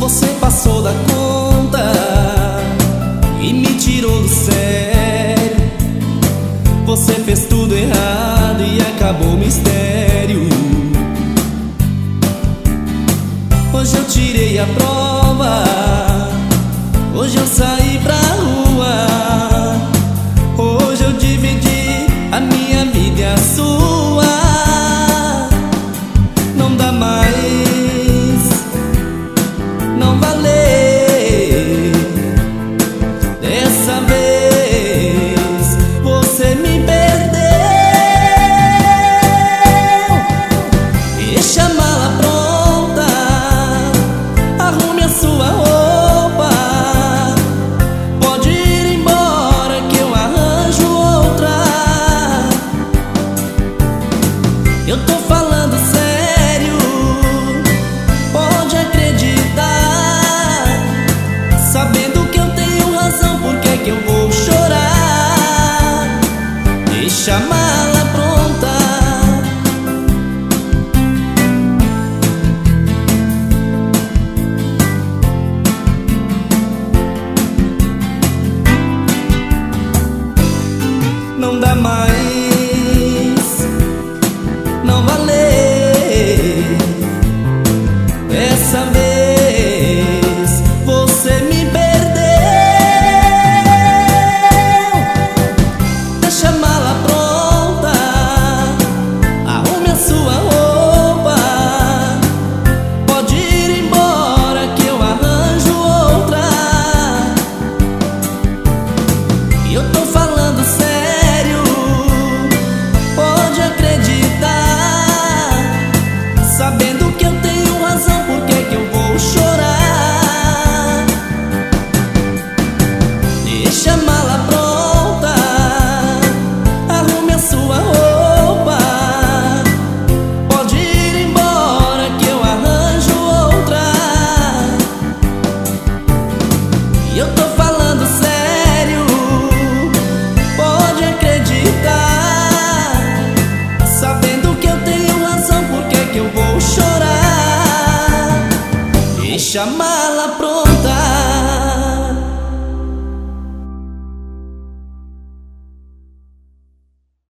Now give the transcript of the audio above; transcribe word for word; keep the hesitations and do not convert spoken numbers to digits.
Você passou da conta e me tirou do sério. Você fez tudo errado e acabou o mistério. Hoje eu tirei a prova, hoje eu saí pra rua. Hoje eu dividi a minha vida e a sua. Não dá mais, não valeu. Dessa vez você me perdeu. Deixa a mala pronta, arrume a sua roupa. Pode ir embora que eu arranjo outra. Eu tô falando sério, pode acreditar. Sabendo que eu tenho razão, por que que eu vou chorar? Deixa a mala pronta. Não dá mais, não valeu. Dessa vez você me perdeu. Deixa a mala pronta, arrume a sua roupa. Pode ir embora que eu arranjo outra. E eu tô falando sério, pode acreditar. Sabendo que eu tenho razão, por que que eu vou chorar? Deixa a mala pronta, arrume a sua roupa. Pode ir embora que eu arranjo outra. E eu tô falando sério, pode acreditar. Sabendo que eu tenho razão, por que que eu vou chorar? Deixa a mala pronta.